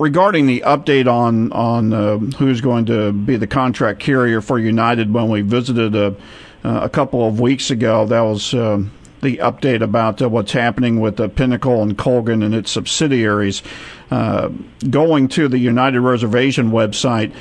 regarding the update on who's going to be the contract carrier for United, when we visited a couple of weeks ago, that was the update about what's happening with Pinnacle and Colgan and its subsidiaries. Going to the United reservation website,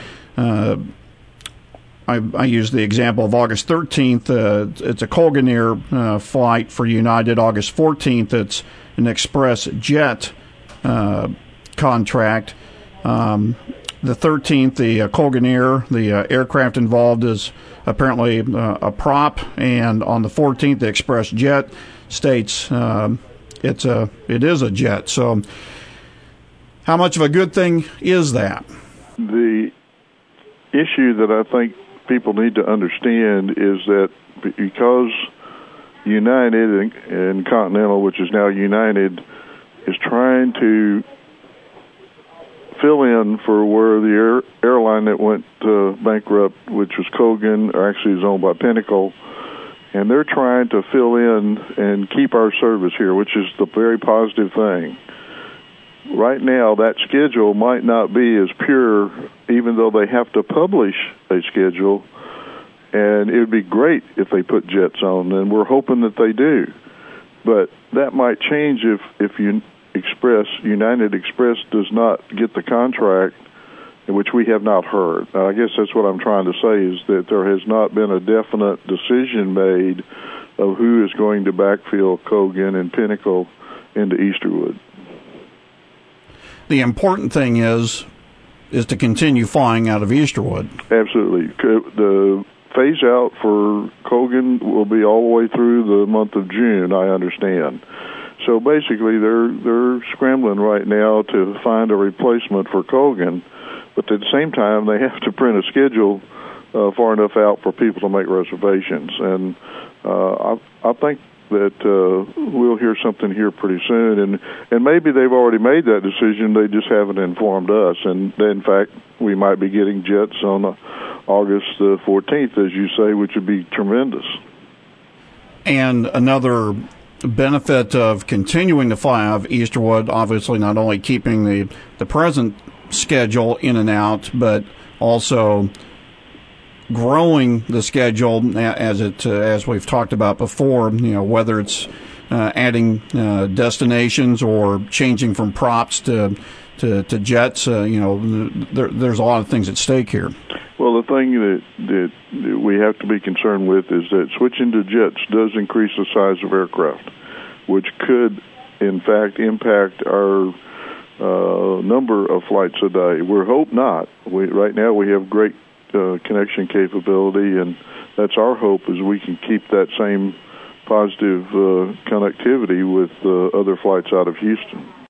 I use the example of August 13th. It's a Colgan Air flight for United. August 14th, it's an Express Jet contract. The 13th, the Colgan Air, the aircraft involved is apparently a prop, and on the 14th, the Express Jet states it is a jet. So, how much of a good thing is that? The issue that I think people need to understand is that because United and Continental, which is now United, is trying to fill in for where the airline that went bankrupt, which was Colgan, or actually is owned by Pinnacle, and they're trying to fill in and keep our service here, which is the very positive thing. Right now, that schedule might not be as pure, even though they have to publish a schedule, and it would be great if they put jets on, and we're hoping that they do. But that might change if United Express does not get the contract, which we have not heard. Now, I guess that's what I'm trying to say, is that there has not been a definite decision made of who is going to backfill Colgan and Pinnacle into Easterwood. The important thing is to continue flying out of Easterwood. Absolutely. The phase out for Colgan will be all the way through the month of June, I understand. So basically, they're scrambling right now to find a replacement for Colgan, but at the same time, they have to print a schedule far enough out for people to make reservations. And I think that we'll hear something here pretty soon, and maybe they've already made that decision. They just haven't informed us. And in fact, we might be getting jets on August 14th, as you say, which would be tremendous. And another benefit of continuing to fly out of Easterwood, obviously not only keeping the present schedule in and out, but also growing the schedule as we've talked about before, whether it's adding destinations or changing from props to jets, there's a lot of things at stake here. Well, the thing that we have to be concerned with is that switching to jets does increase the size of aircraft, which could, in fact, impact our number of flights a day. We hope not. Right now we have great connection capability, and that's our hope, is we can keep that same positive connectivity with other flights out of Houston.